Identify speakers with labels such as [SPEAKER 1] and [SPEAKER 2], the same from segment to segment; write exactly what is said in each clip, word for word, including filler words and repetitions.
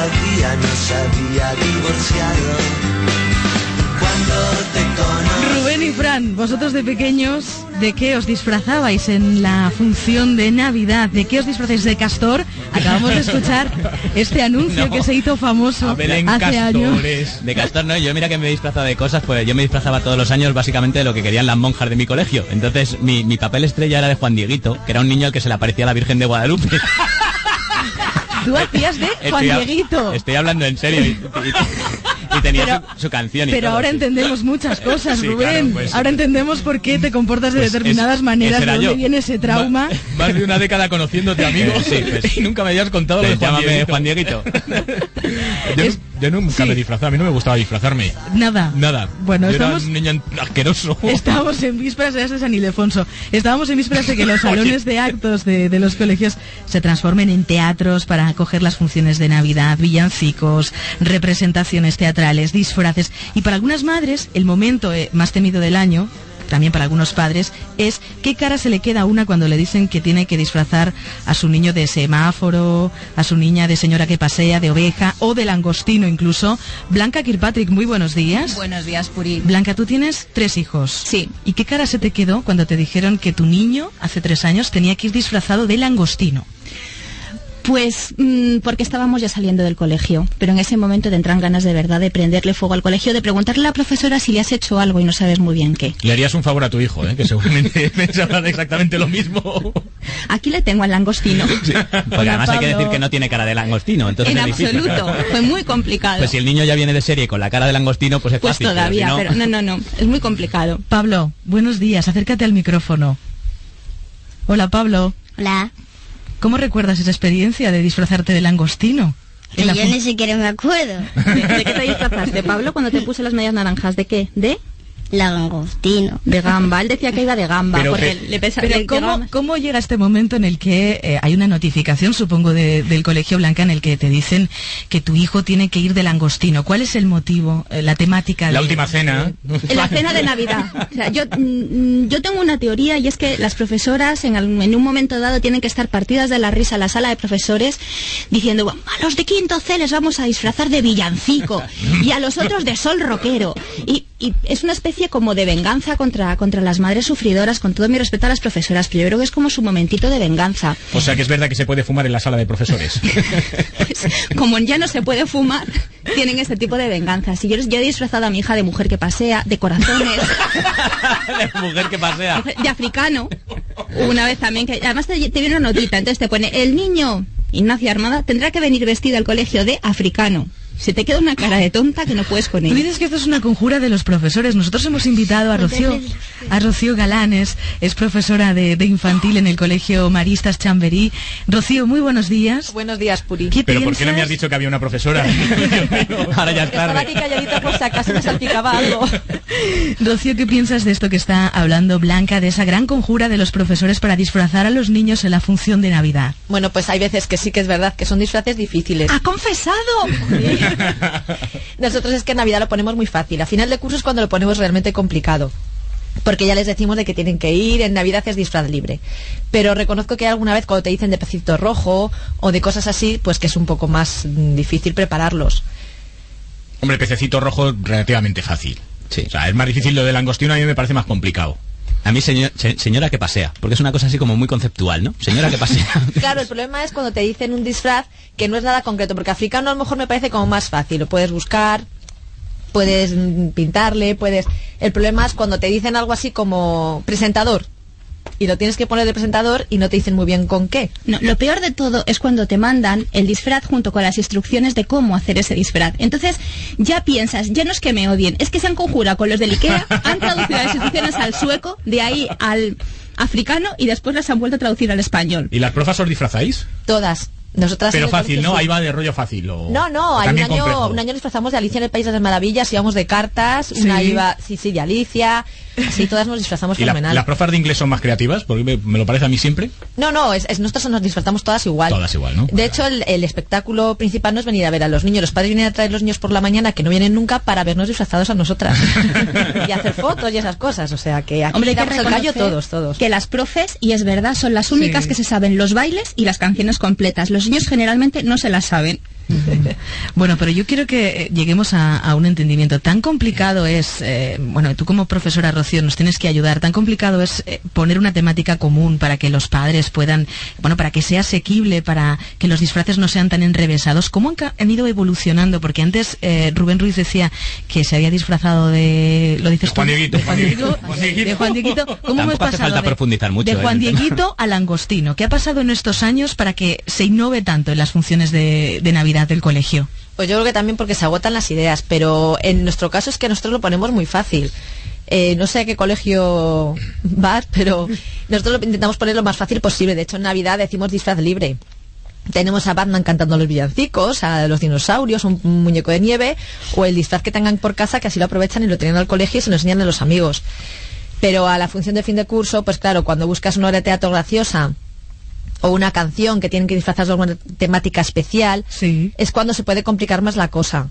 [SPEAKER 1] todavía no se había divorciado. Cuando te conocí...
[SPEAKER 2] Rubén y Fran, vosotros de pequeños, ¿de qué os disfrazabais en la función de Navidad? ¿De qué os disfrazáis? ¿De castor? Acabamos de escuchar este anuncio no, que se hizo famoso hace
[SPEAKER 3] castores.
[SPEAKER 2] años.
[SPEAKER 3] De castor no, yo mira que me disfrazaba de cosas, pues yo me disfrazaba todos los años básicamente de lo que querían las monjas de mi colegio. Entonces mi, mi papel estrella era de Juan Dieguito, que era un niño al que se le aparecía la Virgen de Guadalupe.
[SPEAKER 2] Tú hacías de Juan
[SPEAKER 3] estoy,
[SPEAKER 2] Dieguito.
[SPEAKER 3] Estoy hablando en serio. Y, y, y tenía pero, su, su canción y
[SPEAKER 2] Pero
[SPEAKER 3] todo,
[SPEAKER 2] ahora
[SPEAKER 3] sí.
[SPEAKER 2] entendemos muchas cosas,
[SPEAKER 3] sí,
[SPEAKER 2] Rubén.
[SPEAKER 3] Claro, pues,
[SPEAKER 2] ahora entendemos por qué te comportas de
[SPEAKER 3] pues
[SPEAKER 2] determinadas
[SPEAKER 3] es,
[SPEAKER 2] maneras, de dónde
[SPEAKER 3] yo.
[SPEAKER 2] viene ese trauma.
[SPEAKER 4] Más, más de una década conociéndote, amigo.
[SPEAKER 3] Eh, sí, pues,
[SPEAKER 4] y nunca me habías contado lo de Juan Dieguito.
[SPEAKER 3] Juan Dieguito.
[SPEAKER 4] yo,
[SPEAKER 2] es,
[SPEAKER 4] yo nunca sí. me disfrazaba, a mí no me gustaba disfrazarme.
[SPEAKER 2] Nada.
[SPEAKER 4] Nada.
[SPEAKER 2] Bueno,
[SPEAKER 4] yo
[SPEAKER 2] estamos...
[SPEAKER 4] era un niño asqueroso.
[SPEAKER 2] Estábamos en vísperas de San Ildefonso. Estábamos en vísperas de que los salones de actos de, de los colegios se transformen en teatros para acoger las funciones de Navidad, villancicos, representaciones teatrales, disfraces. Y para algunas madres, el momento eh, más temido del año, también para algunos padres, es qué cara se le queda a una cuando le dicen que tiene que disfrazar a su niño de semáforo, a su niña de señora que pasea, de oveja o de langostino incluso. Blanca Kirkpatrick, muy buenos días.
[SPEAKER 5] Buenos días, Puri.
[SPEAKER 2] Blanca, tú tienes tres hijos.
[SPEAKER 5] Sí.
[SPEAKER 2] ¿Y qué cara se te quedó cuando te dijeron que tu niño, hace tres años, tenía que ir disfrazado de langostino?
[SPEAKER 5] Pues mmm, porque estábamos ya saliendo del colegio, pero en ese momento te entran ganas de verdad de prenderle fuego al colegio, de preguntarle a la profesora si le has hecho algo y no sabes muy bien qué.
[SPEAKER 4] Le harías un favor a tu hijo, ¿eh? Que seguramente pensará exactamente lo mismo.
[SPEAKER 5] Aquí le tengo al langostino.
[SPEAKER 3] Sí. Porque además hay que decir que no tiene cara de langostino. Entonces
[SPEAKER 5] en
[SPEAKER 3] es
[SPEAKER 5] absoluto,
[SPEAKER 3] difícil.
[SPEAKER 5] Fue muy complicado.
[SPEAKER 3] Pues si el niño ya viene de serie con la cara de langostino, pues es
[SPEAKER 5] pues
[SPEAKER 3] fácil.
[SPEAKER 5] todavía,
[SPEAKER 3] pero, si no...
[SPEAKER 5] pero no, no, no, es muy complicado.
[SPEAKER 2] Pablo, buenos días, acércate al micrófono. Hola, Pablo.
[SPEAKER 6] Hola.
[SPEAKER 2] ¿Cómo recuerdas esa experiencia de disfrazarte de langostino?
[SPEAKER 6] Que yo ni siquiera me acuerdo.
[SPEAKER 5] ¿De, ¿De qué te disfrazaste, Pablo, cuando te puse las medias naranjas? ¿De qué? ¿De?
[SPEAKER 6] Langostino.
[SPEAKER 5] De gamba. Él decía que iba de gamba.
[SPEAKER 4] Pero,
[SPEAKER 5] porque
[SPEAKER 4] pe...
[SPEAKER 5] le pesa,
[SPEAKER 2] pero
[SPEAKER 5] le
[SPEAKER 2] ¿cómo,
[SPEAKER 5] llegaba...
[SPEAKER 2] ¿cómo llega este momento en el que eh, hay una notificación, supongo, de, del Colegio Blanca, en el que te dicen que tu hijo tiene que ir de langostino? ¿Cuál es el motivo, eh, la temática?
[SPEAKER 4] La
[SPEAKER 2] de,
[SPEAKER 4] última cena.
[SPEAKER 5] En la cena de Navidad. O sea, yo, mm, yo tengo una teoría y es que las profesoras en, en un momento dado tienen que estar partidas de la risa en la sala de profesores diciendo, bueno, a los de quinto C les vamos a disfrazar de villancico y a los otros de sol rockero. Y, y es una especie como de venganza contra, contra las madres sufridoras, con todo mi respeto a las profesoras, pero yo creo que es como su momentito de venganza.
[SPEAKER 4] O sea que es verdad que se puede fumar en la sala de profesores.
[SPEAKER 5] Pues, como ya no se puede fumar, tienen este tipo de venganzas. Y yo, yo he disfrazado a mi hija de mujer que pasea, de corazones.
[SPEAKER 3] De mujer que pasea.
[SPEAKER 5] De africano. Una vez también, que además te, te viene una notita, entonces te pone, el niño Ignacio Armada tendrá que venir vestido al colegio de africano. Se te queda una cara de tonta que no puedes con ella.
[SPEAKER 2] Tú dices que esto es una conjura de los profesores. Nosotros hemos invitado a Rocío, a Rocío Galanes, es profesora de, de infantil en el Colegio Maristas Chamberí. Rocío, muy buenos días.
[SPEAKER 7] Buenos días, Puri.
[SPEAKER 2] ¿Qué
[SPEAKER 4] Pero
[SPEAKER 2] piensas?
[SPEAKER 4] ¿por qué no me has dicho que había una profesora? Ahora ya es
[SPEAKER 7] Estaba
[SPEAKER 4] tarde.
[SPEAKER 7] aquí calladita por si acaso me salpicaba algo.
[SPEAKER 2] Rocío, ¿qué piensas de esto que está hablando Blanca, de esa gran conjura de los profesores para disfrazar a los niños en la función de Navidad?
[SPEAKER 7] Bueno, pues hay veces que sí que es verdad que son disfraces difíciles.
[SPEAKER 5] ¡Ha confesado!
[SPEAKER 7] Sí. Nosotros es que en Navidad lo ponemos muy fácil. A final de curso es cuando lo ponemos realmente complicado. Porque ya les decimos de que tienen que ir, en Navidad es disfraz libre. Pero reconozco que alguna vez cuando te dicen de pecito rojo o de cosas así, pues que es un poco más mm, difícil prepararlos.
[SPEAKER 4] Hombre, pececito rojo relativamente fácil.
[SPEAKER 3] Sí.
[SPEAKER 4] O sea, es más difícil lo del langostino, a mí me parece más complicado.
[SPEAKER 3] A mí señor, se, señora que pasea, porque es una cosa así como muy conceptual, ¿no? Señora que pasea.
[SPEAKER 7] Claro, el problema es cuando te dicen un disfraz que no es nada concreto, porque africano a lo mejor me parece como más fácil, lo puedes buscar, puedes pintarle, puedes... El problema es cuando te dicen algo así como presentador, y lo tienes que poner de presentador y no te dicen muy bien con qué.
[SPEAKER 5] No, lo peor de todo es cuando te mandan el disfraz junto con las instrucciones de cómo hacer ese disfraz. Entonces ya piensas, ya no es que me odien, es que se han conjurado con los del IKEA, han traducido las instrucciones al sueco, de ahí al africano y después las han vuelto a traducir al español.
[SPEAKER 4] ¿Y las profas os disfrazáis?
[SPEAKER 7] Todas. Nosotras
[SPEAKER 4] Pero
[SPEAKER 7] en el
[SPEAKER 4] fácil,
[SPEAKER 7] colegio,
[SPEAKER 4] ¿no?
[SPEAKER 7] sí.
[SPEAKER 4] Ahí va de rollo fácil. O...
[SPEAKER 7] No, no,
[SPEAKER 4] o
[SPEAKER 7] hay un
[SPEAKER 4] también
[SPEAKER 7] año,
[SPEAKER 4] complejo.
[SPEAKER 7] un año disfrazamos de Alicia en el País de las Maravillas, íbamos de cartas,
[SPEAKER 2] Sí.
[SPEAKER 7] una iba, sí, sí, de Alicia, así todas nos disfrazamos
[SPEAKER 4] ¿Y la-
[SPEAKER 7] fenomenal.
[SPEAKER 4] las profas de inglés son más creativas? Porque me, me lo parece a mí siempre.
[SPEAKER 7] No, no, es, es, nosotros nos disfrazamos todas igual.
[SPEAKER 4] Todas igual, ¿no?
[SPEAKER 7] De hecho, el, el espectáculo principal no es venir a ver a los niños. Los padres vienen a traer los niños por la mañana, que no vienen nunca, para vernos disfrazados a nosotras. Y hacer fotos y esas cosas. O sea, que aquí
[SPEAKER 5] Hombre, hay que
[SPEAKER 7] damos el callo
[SPEAKER 5] reconocer
[SPEAKER 7] todos, todos.
[SPEAKER 5] que las profes, y es verdad, son las únicas
[SPEAKER 2] Sí.
[SPEAKER 5] que se saben los bailes y las canciones completas. Los niños generalmente no se las saben.
[SPEAKER 2] Bueno, pero yo quiero que lleguemos a, a un entendimiento. Tan complicado es, eh, bueno, tú como profesora, Rocío, nos tienes que ayudar, tan complicado es eh, poner una temática común para que los padres puedan, bueno, para que sea asequible, para que los disfraces no sean tan enrevesados. ¿Cómo han, ca- han ido evolucionando? Porque antes eh, Rubén Ruiz decía que se había disfrazado de... ¿Lo dices
[SPEAKER 4] De Juan
[SPEAKER 2] tú?
[SPEAKER 4] Dieguito,
[SPEAKER 2] De Juan
[SPEAKER 4] Juan
[SPEAKER 2] Dieguito.
[SPEAKER 4] Dieguito. Juan Dieguito.
[SPEAKER 2] De Juan Dieguito. ¿Cómo
[SPEAKER 3] Tampoco
[SPEAKER 2] hemos
[SPEAKER 3] hace
[SPEAKER 2] pasado
[SPEAKER 3] falta
[SPEAKER 2] de,
[SPEAKER 3] profundizar mucho,
[SPEAKER 2] de
[SPEAKER 3] ¿eh?
[SPEAKER 2] Juan Dieguito al langostino? ¿Qué ha pasado en estos años para que se innove tanto en las funciones de, de Navidad del colegio?
[SPEAKER 7] Pues yo creo que también porque se agotan las ideas, pero en nuestro caso es que nosotros lo ponemos muy fácil. Eh, no sé a qué colegio vas, pero nosotros lo intentamos poner lo más fácil posible. De hecho, en Navidad decimos disfraz libre. Tenemos a Batman cantando los villancicos, a los dinosaurios, un muñeco de nieve, o el disfraz que tengan por casa, que así lo aprovechan y lo tienen al colegio y se lo enseñan a los amigos. Pero a la función de fin de curso, pues claro, cuando buscas una obra de teatro graciosa o una canción que tienen que disfrazar de alguna temática especial,
[SPEAKER 2] Sí.
[SPEAKER 7] es cuando se puede complicar más la cosa.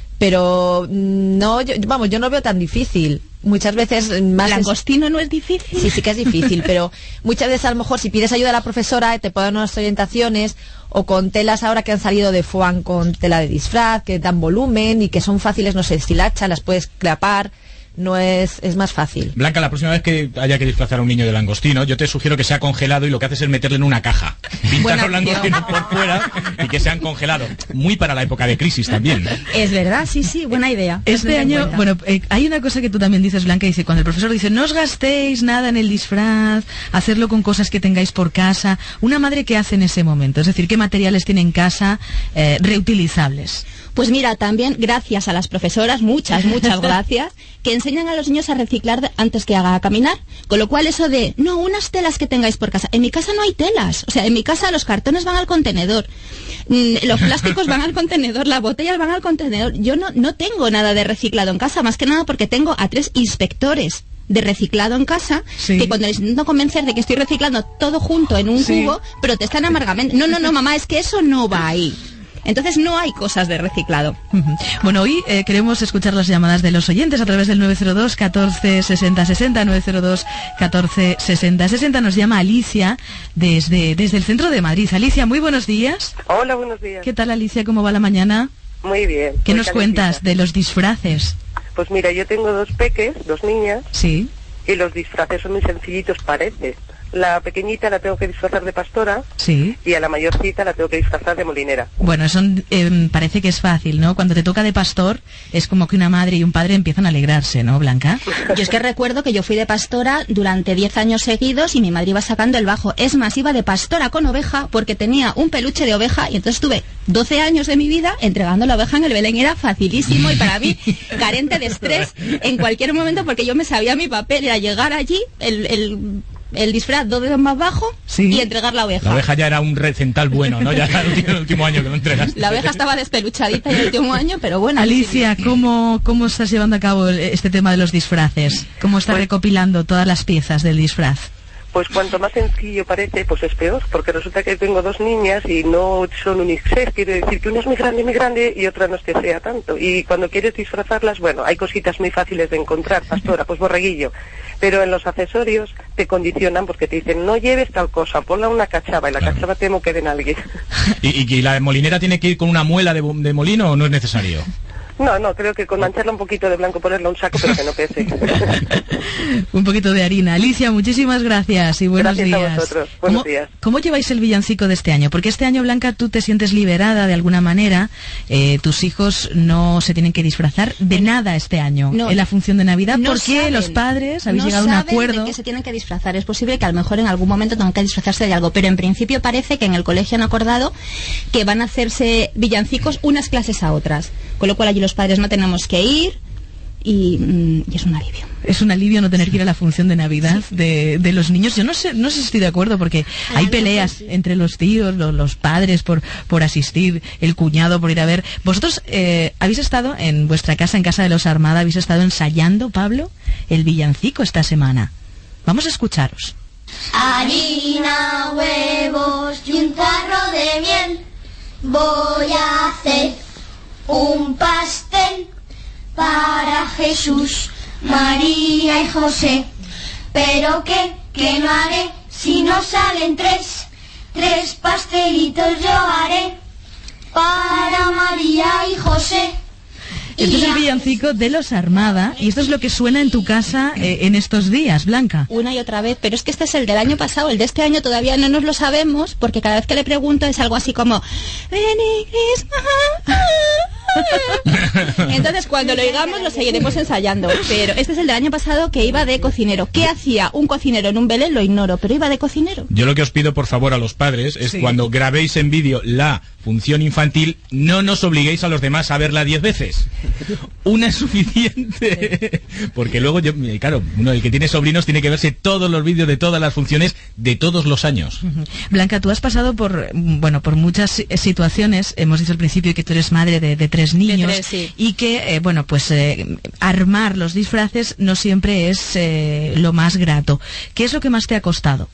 [SPEAKER 7] Pero no, yo, vamos, yo no veo tan difícil. Muchas veces más es-
[SPEAKER 5] Langostino no es difícil.
[SPEAKER 7] Sí, sí que es difícil, pero muchas veces a lo mejor si pides ayuda a la profesora te puede dar unas orientaciones, o con telas ahora que han salido de foam con tela de disfraz, que dan volumen y que son fáciles, no sé, si la hacha las puedes clapar, no es, es más fácil.
[SPEAKER 4] Blanca, la próxima vez que haya que disfrazar a un niño de langostino, yo te sugiero que sea congelado y lo que haces es meterle en una caja. Pintar
[SPEAKER 7] Buena
[SPEAKER 4] los langostinos
[SPEAKER 7] opción.
[SPEAKER 4] por fuera y que sean congelados. Muy para la época de crisis también.
[SPEAKER 5] Es verdad, sí, sí, buena idea.
[SPEAKER 2] Este
[SPEAKER 5] Tenlo en
[SPEAKER 2] año,
[SPEAKER 5] cuenta.
[SPEAKER 2] bueno, eh, hay una cosa que tú también dices, Blanca, dice, cuando el profesor dice, no os gastéis nada en el disfraz, hacerlo con cosas que tengáis por casa. Una madre, ¿qué hace en ese momento? Es decir, ¿qué materiales tiene en casa eh, reutilizables?
[SPEAKER 5] Pues mira, también gracias a las profesoras, muchas, muchas gracias, que enseñan a los niños a reciclar de- antes que haga a caminar. Con lo cual eso de, no, unas telas que tengáis por casa. En mi casa no hay telas. O sea, en mi casa los cartones van al contenedor, mm, los plásticos van al contenedor, las botellas van al contenedor. Yo no, no tengo nada de reciclado en casa, más que nada porque tengo a tres inspectores de reciclado en casa,
[SPEAKER 2] Sí.
[SPEAKER 5] que cuando les intento convencer de que estoy reciclando todo junto en un
[SPEAKER 2] Sí.
[SPEAKER 5] cubo, protestan amargamente. No, no, no, mamá, es que eso no va ahí. Entonces no hay cosas de reciclado.
[SPEAKER 2] Ujú. Bueno, hoy eh, queremos escuchar las llamadas de los oyentes a través del nueve cero dos, catorce, sesenta, sesenta, nueve cero dos, catorce, sesenta, sesenta. Nos llama Alicia desde, desde el centro de Madrid. Alicia, muy buenos días.
[SPEAKER 8] Hola, buenos días.
[SPEAKER 2] ¿Qué tal, Alicia? ¿Cómo va la mañana?
[SPEAKER 8] Muy bien.
[SPEAKER 2] ¿Qué
[SPEAKER 8] muy
[SPEAKER 2] nos
[SPEAKER 8] calentita.
[SPEAKER 2] cuentas de los disfraces?
[SPEAKER 8] Pues mira, yo tengo dos peques, dos niñas,
[SPEAKER 2] Sí.
[SPEAKER 8] y los disfraces son muy sencillitos, parece. La pequeñita la tengo que disfrazar de pastora
[SPEAKER 2] Sí.
[SPEAKER 8] y a la mayorcita la tengo que disfrazar de molinera.
[SPEAKER 2] Bueno, eso eh, parece que es fácil, ¿no? Cuando te toca de pastor, es como que una madre y un padre empiezan a alegrarse, ¿no, Blanca?
[SPEAKER 5] Yo es que recuerdo que yo fui de pastora durante diez años seguidos y mi madre iba sacando el bajo. Es más, iba de pastora con oveja porque tenía un peluche de oveja y entonces tuve doce años de mi vida entregando la oveja en el Belén. Era facilísimo y para mí carente de estrés en cualquier momento porque yo me sabía mi papel. Era llegar allí, el... el el disfraz dos dedos más bajo
[SPEAKER 2] Sí.
[SPEAKER 5] y entregar la oveja.
[SPEAKER 4] La oveja ya era un recental bueno, ¿no? Ya era el último, el último año que lo entregaste.
[SPEAKER 5] La oveja estaba despeluchadita en el último año, pero bueno.
[SPEAKER 2] Alicia, ¿cómo, ¿cómo estás llevando a cabo este tema de los disfraces? ¿Cómo estás
[SPEAKER 8] Pues-
[SPEAKER 2] recopilando todas las piezas del disfraz?
[SPEAKER 8] Pues cuanto más sencillo parece, pues es peor, porque resulta que tengo dos niñas y no son unisex, quiere decir que una es muy grande, muy grande y otra no es que sea tanto. Y cuando quieres disfrazarlas, bueno, hay cositas muy fáciles de encontrar, pastora, pues borreguillo. Pero en los accesorios te condicionan porque te dicen, no lleves tal cosa, ponla una cachava, y la
[SPEAKER 4] Claro.
[SPEAKER 8] cachava temo que den a alguien.
[SPEAKER 4] ¿Y, y, y la molinera tiene que ir con una muela de, de molino o no es necesario?
[SPEAKER 8] No, no, creo que con mancharla un poquito de blanco, ponerle un saco, pero que no pese.
[SPEAKER 2] Un poquito de harina. Alicia, muchísimas gracias y buenos
[SPEAKER 8] Gracias a
[SPEAKER 2] días.
[SPEAKER 8] vosotros. Buenos
[SPEAKER 2] ¿Cómo,
[SPEAKER 8] días.
[SPEAKER 2] ¿Cómo lleváis el villancico de este año? Porque este año, Blanca, tú te sientes liberada de alguna manera. Eh, tus hijos no se tienen que disfrazar de nada este año
[SPEAKER 5] No.
[SPEAKER 2] en la función de Navidad.
[SPEAKER 5] No
[SPEAKER 2] porque
[SPEAKER 5] saben,
[SPEAKER 2] los padres habéis
[SPEAKER 5] no
[SPEAKER 2] llegado a un
[SPEAKER 5] saben
[SPEAKER 2] acuerdo.
[SPEAKER 5] de qué se tienen que disfrazar. Es posible que a lo mejor en algún momento tengan que disfrazarse de algo, pero en principio parece que en el colegio han acordado que van a hacerse villancicos unas clases a otras, con lo cual allí los padres no tenemos que ir y, mm, y es un alivio.
[SPEAKER 2] Es un alivio no tener que ir a la función de Navidad de, de los niños. Yo no sé, no sé si estoy de acuerdo porque hay peleas entre los tíos, los, los padres por, por asistir, el cuñado por ir a ver. Vosotros eh, habéis estado en vuestra casa, en casa de los Armada, habéis estado ensayando, Pablo, el villancico esta semana. Vamos a escucharos.
[SPEAKER 9] Harina, huevos y un tarro de miel. Voy a hacer un pastel para Jesús, María y José. Pero qué, que no haré si no salen tres. Tres pastelitos yo haré para María y José.
[SPEAKER 2] Este es el villancico de los Armada y esto es lo que suena en tu casa eh, en estos días, Blanca.
[SPEAKER 5] Una y otra vez, pero es que este es el del año pasado, el de este año todavía no nos lo sabemos porque cada vez que le pregunto es algo así como Merry Christmas. Entonces cuando lo oigamos lo seguiremos ensayando, pero este es el del año pasado que iba de cocinero. ¿Qué hacía un cocinero en un Belén? Lo ignoro, pero iba de cocinero.
[SPEAKER 4] Yo lo que os pido por favor a los padres es
[SPEAKER 2] sí.
[SPEAKER 4] cuando grabéis en vídeo la función infantil, no nos obliguéis a los demás a verla diez veces. Una es suficiente. Porque luego, yo, claro, uno el que tiene sobrinos tiene que verse todos los vídeos de todas las funciones de todos los años.
[SPEAKER 2] Uh-huh. Blanca, tú has pasado por, bueno, por muchas situaciones. Hemos dicho al principio que tú eres madre de, de tres niños.
[SPEAKER 5] De tres, sí.
[SPEAKER 2] Y que, eh, bueno, pues eh, armar los disfraces no siempre es eh, lo más grato. ¿Qué es lo que más te ha costado?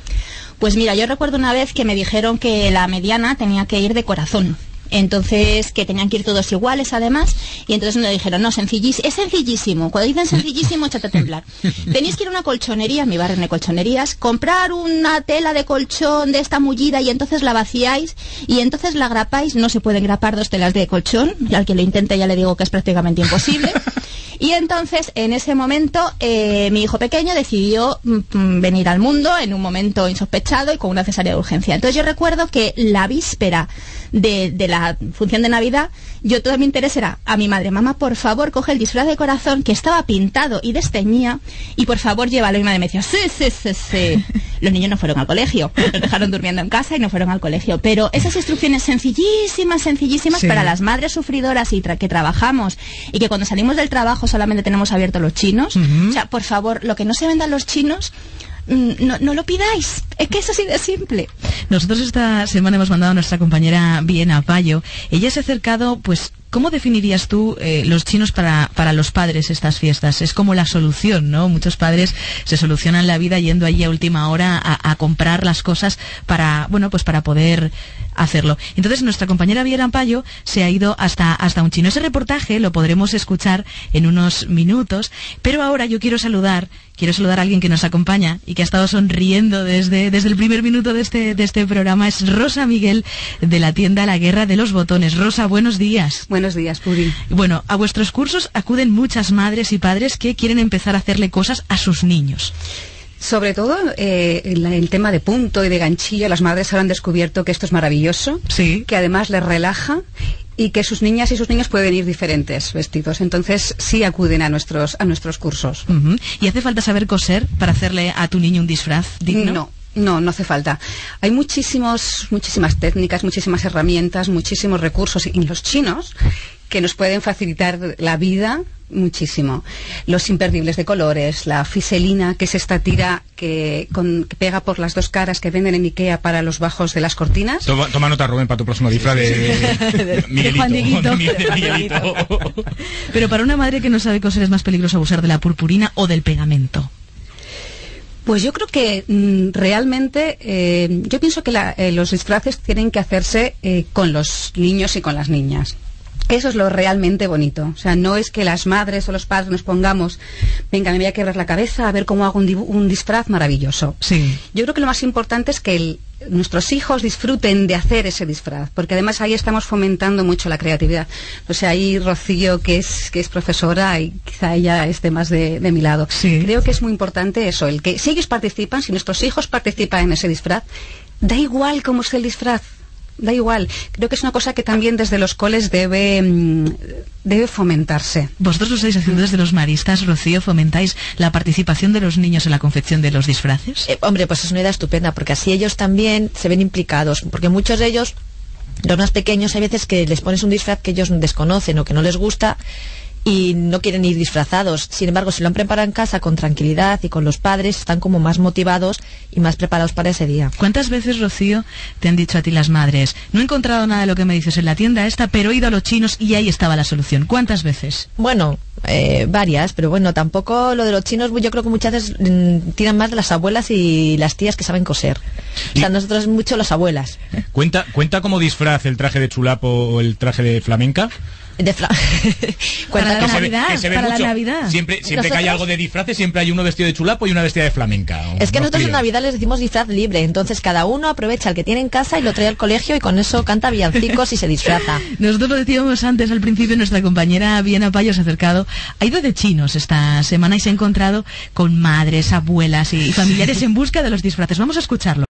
[SPEAKER 5] Pues mira, yo recuerdo una vez que me dijeron que la mediana tenía que ir de corazón. Entonces, que tenían que ir todos iguales además, y entonces me dijeron, no, sencillísimo, es sencillísimo, cuando dicen sencillísimo, échate a temblar. Tenéis que ir a una colchonería, en mi barrio no hay colchonerías, comprar una tela de colchón de esta mullida y entonces la vaciáis y entonces la grapáis, no se pueden grapar dos telas de colchón, al que lo intente ya le digo que es prácticamente imposible. Y entonces, en ese momento, eh, mi hijo pequeño decidió mm, venir al mundo en un momento insospechado y con una cesárea de urgencia. Entonces yo recuerdo que la víspera de, de la función de Navidad, yo todo mi interés era a mi madre, mamá, por favor, coge el disfraz de corazón que estaba pintado y desteñía y por favor llévalo. Y mi madre me decía, sí, sí, sí, sí. Los niños no fueron al colegio, los dejaron durmiendo en casa y no fueron al colegio. Pero esas instrucciones sencillísimas, sencillísimas, sí, para las madres sufridoras y tra- que trabajamos y que cuando salimos del trabajo solamente tenemos abiertos los chinos, uh-huh. O sea, por favor, lo que no se vendan los chinos, no, no lo pidáis, es que es así de simple.
[SPEAKER 2] Nosotros esta semana hemos mandado a nuestra compañera Viena Payo. Ella se ha acercado, pues, ¿cómo definirías tú eh, los chinos para, para los padres estas fiestas? Es como la solución, ¿no? Muchos padres se solucionan la vida yendo allí a última hora a, a comprar las cosas para, bueno, pues para poder hacerlo. Entonces nuestra compañera Viena Payo se ha ido hasta, hasta un chino. Ese reportaje lo podremos escuchar en unos minutos, pero ahora yo quiero saludar, quiero saludar a alguien que nos acompaña y que ha estado sonriendo desde, desde el primer minuto de este, de este programa. Es Rosa Miguel, de la tienda La Guerra de los Botones. Rosa, buenos días.
[SPEAKER 10] Buenos días, Puri.
[SPEAKER 2] Bueno, a vuestros cursos acuden muchas madres y padres que quieren empezar a hacerle cosas a sus niños.
[SPEAKER 10] Sobre todo eh, el, el tema de punto y de ganchillo, las madres ahora han descubierto que esto es maravilloso,
[SPEAKER 2] sí,
[SPEAKER 10] que además les relaja y que sus niñas y sus niños pueden ir diferentes vestidos. Entonces sí acuden a nuestros a nuestros cursos.
[SPEAKER 2] Uh-huh. ¿Y hace falta saber coser para hacerle a tu niño un disfraz digno?
[SPEAKER 10] No. No, no hace falta. Hay muchísimos, muchísimas técnicas, muchísimas herramientas, muchísimos recursos y los chinos que nos pueden facilitar la vida muchísimo. Los imperdibles de colores, la fiselina, que es esta tira que, con, que pega por las dos caras que venden en Ikea para los bajos de las cortinas.
[SPEAKER 4] Toma, toma nota, Rubén, para tu próximo disfraz de, de, de Miguelito.
[SPEAKER 2] De Miguelito. Pero para una madre que no sabe coser es más peligroso abusar de la purpurina o del pegamento.
[SPEAKER 10] Pues yo creo que mm, realmente, eh, yo pienso que la, eh, los disfraces tienen que hacerse eh, con los niños y con las niñas. Eso es lo realmente bonito. O sea, no es que las madres o los padres nos pongamos, venga, me voy a quebrar la cabeza a ver cómo hago un, dibu- un disfraz maravilloso.
[SPEAKER 2] Sí.
[SPEAKER 10] Yo creo que lo más importante es que el, nuestros hijos disfruten de hacer ese disfraz, porque además ahí estamos fomentando mucho la creatividad. O sea, ahí Rocío, que es que es profesora, y quizá ella esté más de, de mi lado.
[SPEAKER 2] Sí.
[SPEAKER 10] Creo que es muy importante eso, el que si ellos participan, si nuestros hijos participan en ese disfraz, da igual cómo es el disfraz. Da igual. Creo que es una cosa que también desde los coles debe, debe fomentarse.
[SPEAKER 2] Vosotros lo estáis haciendo desde los maristas, Rocío, ¿fomentáis la participación de los niños en la confección de los disfraces?
[SPEAKER 7] Eh, hombre, pues es una idea estupenda, porque así ellos también se ven implicados, porque muchos de ellos, los más pequeños, hay veces que les pones un disfraz que ellos desconocen o que no les gusta y no quieren ir disfrazados. Sin embargo, si lo han preparado en casa con tranquilidad y con los padres, están como más motivados y más preparados para ese día.
[SPEAKER 2] ¿Cuántas veces, Rocío, te han dicho a ti las madres, no he encontrado nada de lo que me dices en la tienda esta, pero he ido a los chinos y ahí estaba la solución? ¿Cuántas veces?
[SPEAKER 7] Bueno, eh, varias, pero bueno, tampoco lo de los chinos, yo creo que muchas veces mmm, tiran más de las abuelas y las tías que saben coser. O sea, nosotros mucho las abuelas.
[SPEAKER 4] ¿Cuenta, ¿Cuenta como disfraz el traje de chulapo o el traje de flamenca?
[SPEAKER 7] De fla...
[SPEAKER 2] Para la
[SPEAKER 4] Que se ve-
[SPEAKER 2] Navidad,
[SPEAKER 4] que se ve
[SPEAKER 2] para la
[SPEAKER 4] mucho.
[SPEAKER 2] Navidad.
[SPEAKER 4] Siempre, siempre que hay
[SPEAKER 7] Nosotros-
[SPEAKER 4] algo de disfraces, siempre hay uno vestido de chulapo y una vestida de flamenca.
[SPEAKER 7] Es que
[SPEAKER 4] Unos
[SPEAKER 7] nosotros en
[SPEAKER 4] tíos.
[SPEAKER 7] Navidad les decimos disfraz libre, entonces cada uno aprovecha el que tiene en casa y lo trae al colegio y con eso canta villancicos y se disfraza.
[SPEAKER 2] Nosotros lo decíamos antes, al principio, nuestra compañera Viena Payo se ha acercado, ha ido de chinos esta semana y se ha encontrado con madres, abuelas y familiares en busca de los disfraces. Vamos a escucharlo.